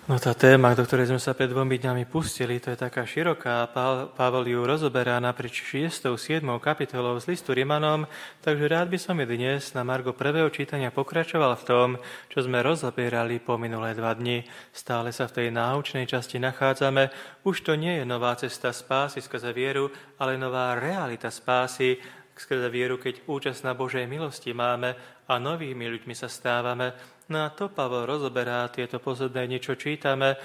No tá téma, do ktorej sme sa pred 2 dňami pustili, to je taká široká. Pavel ju rozoberá naprieč 6. 7. kapitolou z listu Rimanom, takže rád by som i dnes na margo prvého čítania pokračoval v tom, čo sme rozoberali po minulé 2 dni. Stále sa v tej náučnej časti nachádzame. Už to nie je nová cesta spásy skrze vieru, ale nová realita spásy skrze vieru, keď účasť na Božej milosti máme a novými ľuďmi sa stávame. No a to Pavel rozoberá, tieto posledné dni, čo čítame,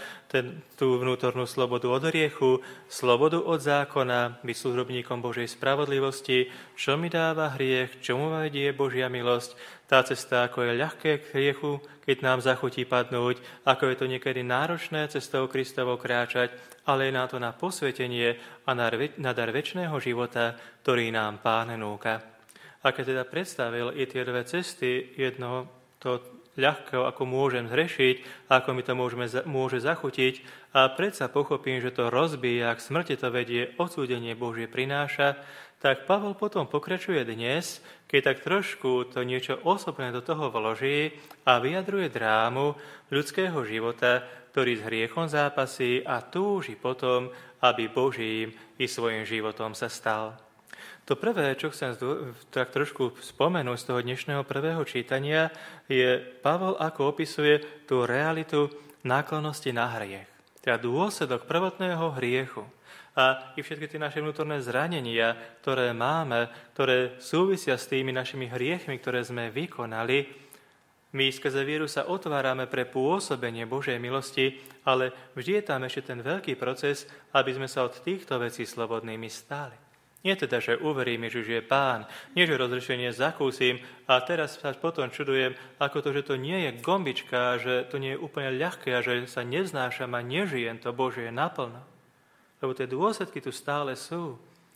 tú vnútornú slobodu od hriechu, slobodu od zákona, byť služobníkom Božej spravodlivosti, čo mi dáva hriech, čomu vedie Božia milosť, tá cesta, ako je ľahké k hriechu, keď nám zachutí padnúť, ako je to niekedy náročné cestou Kristovou kráčať, ale je na to na posvetenie a na dar večného života, ktorý nám Pán núka. A keď teda predstavil i tie dve cesty, jedno to ľahko, ako môžem zhrešiť, ako mi to môže zachutiť a predsa pochopím, že to rozbíja, ak smrti to vedie, odsúdenie Božie prináša, tak Pavel potom pokračuje dnes, keď tak trošku to niečo osobné do toho vloží a vyjadruje drámu ľudského života, ktorý s hriechom zápasí a túži potom, aby Božím i svojim životom sa stal. To prvé, čo chcem tak trošku spomenúť z toho dnešného prvého čítania, je Pavel, ako opisuje tú realitu náklonnosti na hriech. Teda dôsledok prvotného hriechu. A i všetky tie naše vnútorné zranenia, ktoré máme, ktoré súvisia s tými našimi hriechmi, ktoré sme vykonali, my skrze vieru sa otvárame pre pôsobenie Božej milosti, ale vždy je tam ešte ten veľký proces, aby sme sa od týchto vecí slobodnými stali. Nie teda, že uverím, že už je Pán, nie, že rozrešenie zakúsim a teraz sa potom čudujem, ako to, že to nie je gombička, že to nie je úplne ľahké a že sa nevznášam a nežijem to Božie naplno. Lebo tie dôsledky tu stále sú.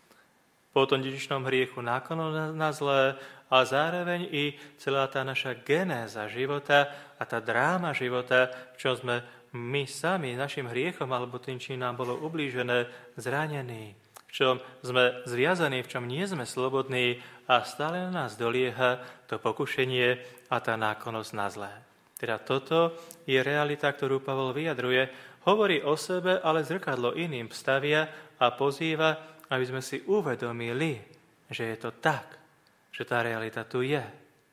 Po tom dedičnom hriechu náklonu na zlé a zároveň i celá tá naša genéza života a tá dráma života, čo sme my sami našim hriechom alebo tým, čím nám bolo ublížené, zranení. V čom sme zviazaní, v čom nie sme slobodní a stále na nás dolieha to pokušenie a tá náklonnosť na zlé. Teda toto je realita, ktorú Pavel vyjadruje, hovorí o sebe, ale zrkadlo iným stavia a pozýva, aby sme si uvedomili, že je to tak, že tá realita tu je.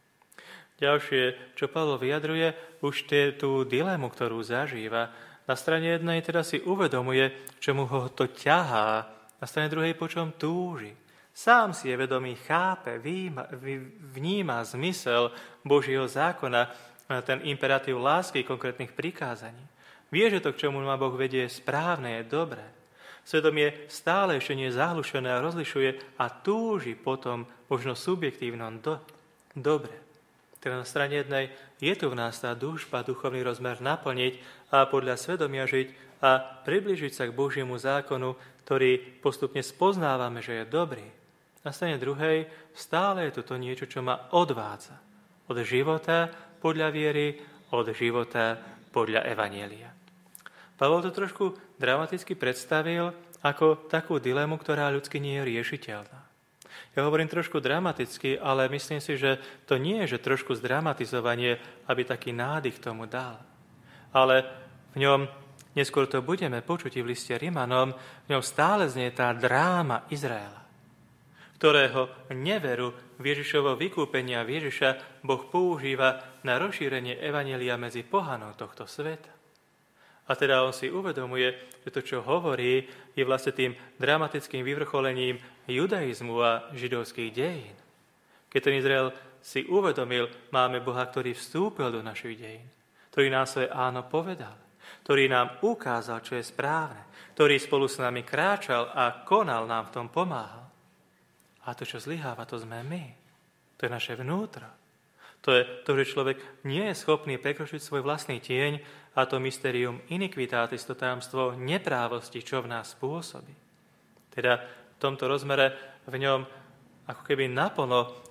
Ďalšie, čo Pavel vyjadruje, už tú dilemu, ktorú zažíva. Na strane jednej teda si uvedomuje, čomu ho to ťahá, na strane druhej po čom túži. Sám si je vedomý, chápe, vníma zmysel Božieho zákona, ten imperatív lásky, konkrétnych prikázaní. Vie, že to, k čomu ma Boh vedie, je správne, je dobré. Svedomie stále ešte nie je zahlušené a rozlišuje a túži potom možno subjektívnom dobre. Teda na strane jednej je tu v nás tá túžba, duchovný rozmer naplniť a podľa svedomia žiť a priblížiť sa k Božiemu zákonu, ktorý postupne spoznávame, že je dobrý. Na strane druhej stále je to niečo, čo ma odvádza od života podľa viery, od života podľa evanjelia. Pavol to trošku dramaticky predstavil ako takú dilemu, ktorá ľudsky nie je riešiteľná. Ja hovorím trošku dramaticky, ale myslím si, že to nie je, že trošku zdramatizovanie, aby taký nádych tomu dal. Ale v ňom, neskôr to budeme počuť v liste Rimanom, v ňom stále znie tá dráma Izraela, ktorého neveru v Ježišovo vykúpenia Ježiša Boh používa na rozšírenie evanjelia medzi pohanou tohto sveta. A teda on si uvedomuje, že to, čo hovorí, je vlastne tým dramatickým vyvrcholením judaizmu a židovských dejín. Keď ten Izrael si uvedomil, máme Boha, ktorý vstúpil do našich dejín, ktorý nám svoje áno povedal, ktorý nám ukázal, čo je správne, ktorý spolu s nami kráčal a konal, nám v tom pomáhal. A to, čo zlyháva, to sme my. To je naše vnútro. To je to, že človek nie je schopný prekročiť svoj vlastný tieň a to mysterium iniquitatis, to tajomstvo neprávosti, čo v nás spôsobí. Teda v tomto rozmere v ňom ako keby naplno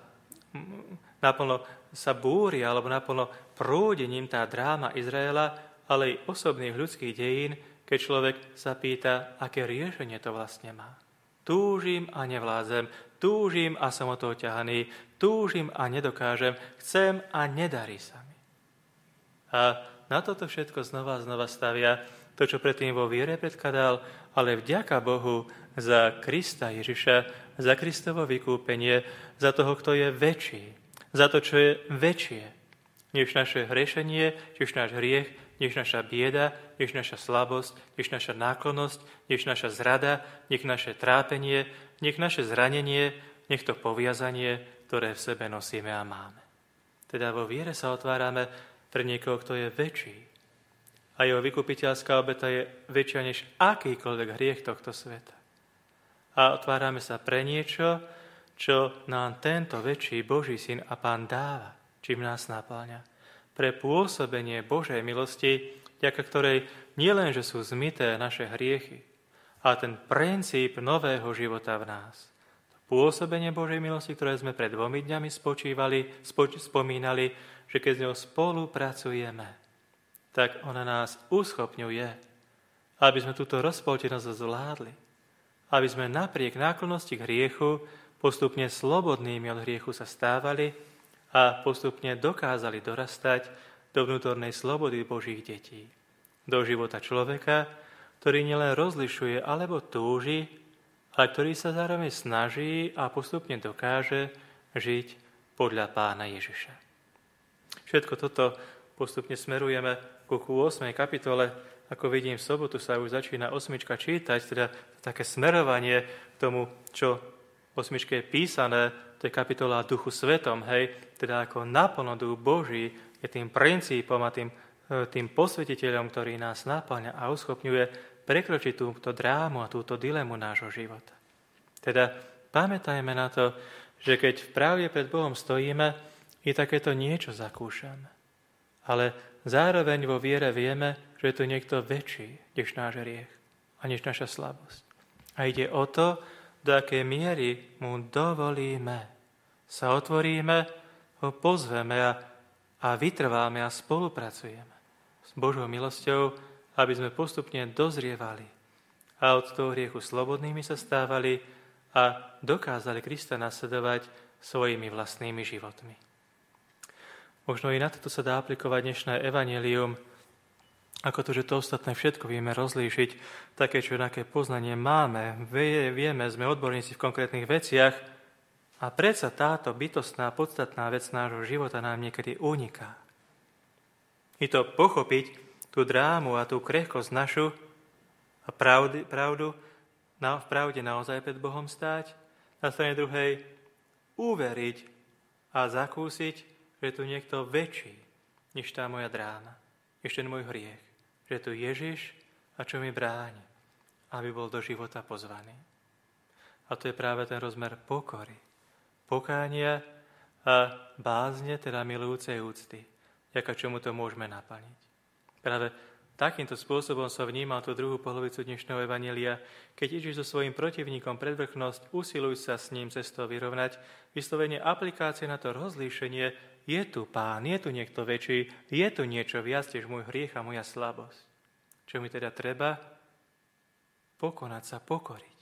sa búri alebo naplno prúdi ním tá dráma Izraela, ale i osobných ľudských dejín, keď človek sa pýta, aké riešenie to vlastne má. Túžim a nevládzem, túžim a som od toho ťahaný, túžim a nedokážem, chcem a nedarí sa mi. A na toto všetko znova a znova stavia to, čo predtým vo viere predkladal, ale vďaka Bohu za Krista Ježiša, za Kristovo vykúpenie, za toho, kto je väčší, za to, čo je väčšie, než naše hrešenie, než náš hriech, než naša bieda, než naša slabosť, než naša náklonnosť, než naša zrada, nech naše trápenie, nech naše zranenie, nech to poviazanie, ktoré v sebe nosíme a máme. Teda vo viere sa otvárame pre niekoho, kto je väčší. A jeho vykupiteľská obeta je väčšia než akýkoľvek hriech tohto sveta. A otvárame sa pre niečo, čo nám tento väčší Boží syn a Pán dáva, čím nás napĺňa. Pre pôsobenie Božej milosti, vďaka ktorej nielen, že sú zmyté naše hriechy, ale ten princíp nového života v nás. Pôsobenie Božej milosti, ktoré sme pred 2 dňami spomínali, že keď s ňou spolupracujeme, tak ona nás uschopňuje, aby sme túto rozpoltenosť zvládli. Aby sme napriek náklonnosti k hriechu postupne slobodnými od hriechu sa stávali a postupne dokázali dorastať do vnútornej slobody Božích detí. Do života človeka, ktorý nielen rozlišuje alebo túži, ale ktorý sa zároveň snaží a postupne dokáže žiť podľa Pána Ježiša. Všetko toto postupne smerujeme ku 8. kapitole. Ako vidím, v sobotu sa už začína 8. čítať, teda také smerovanie k tomu, čo v 8. je písané, to je kapitola o Duchu Svetom, teda ako naplno Duch Boží je tým princípom a tým posvetiteľom, ktorý nás naplňa a uschopňuje prekročiť túto drámu a túto dilemu nášho života. Teda pamätajme na to, že keď v pravde pred Bohom stojíme, i takéto niečo zakúšame. Ale zároveň vo viere vieme, že je to niekto väčší než náš hriech a než naša slabosť. A ide o to, do akej miery mu dovolíme. Sa otvoríme, ho pozveme a vytrváme a spolupracujeme s Božou milosťou, aby sme postupne dozrievali a od toho hriechu slobodnými sa stávali a dokázali Krista nasledovať svojimi vlastnými životmi. Možno i na toto sa dá aplikovať dnešné evanjelium, ako to, že to ostatné všetko vieme rozlíšiť, také, čo aké poznanie máme, vieme, sme odborníci v konkrétnych veciach a predsa táto bytostná, podstatná vec nášho života nám niekedy uniká. I to pochopiť, tú drámu a tú krehkosť našu a pravdu v pravde naozaj pred Bohom stáť, na strane druhej uveriť a zakúsiť, že je tu niekto väčší, než tá moja dráma, než ten môj hriech, že je tu Ježiš a čo mi bráni, aby bol do života pozvaný. A to je práve ten rozmer pokory, pokánia a bázne, teda milujúcej úcty, vďaka čomu to môžeme naplniť. Práve takýmto spôsobom som vnímal tú druhú polovicu dnešného evanjelia, keď Ježiš so svojím protivníkom pred vrchnosť, usiluj sa s ním cestou vyrovnať, vyslovene aplikácie na to rozlíšenie, je tu Pán, je tu niekto väčší, je tu niečo viac, než môj hriech a moja slabosť. Čo mi teda treba? Pokonať sa, pokoriť.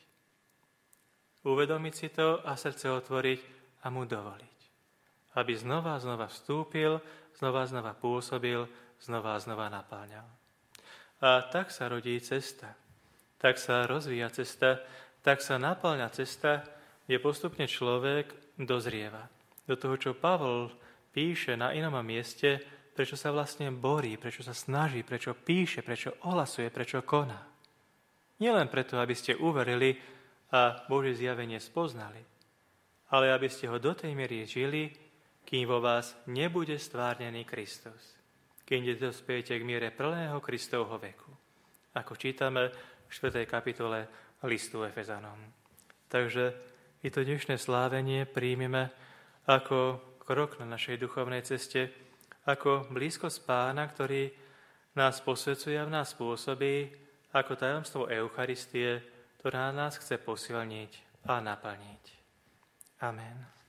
Uvedomiť si to a srdce otvoriť a mu dovoliť. Aby znova vstúpil, znova pôsobil, znova napáľal. A tak sa rodí cesta, tak sa rozvíja cesta, tak sa napáľa cesta, kde postupne človek dozrieva. Do toho, čo Pavol píše na inom mieste, prečo sa vlastne borí, prečo sa snaží, prečo píše, prečo ohlasuje, prečo koná. Nielen preto, aby ste uverili a Božie zjavenie spoznali, ale aby ste ho do tej miery žili, kým vo vás nebude stvárnený Kristus. Keď dospiete k miere plného Kristovho veku. Ako čítame v 4. kapitole listu Efezanom. Takže i to dnešné slávenie príjmeme ako krok na našej duchovnej ceste, ako blízkosť Pána, ktorý nás posvedzuje a v nás pôsobí, ako tajomstvo Eucharistie, ktorá nás chce posilniť a naplniť. Amen.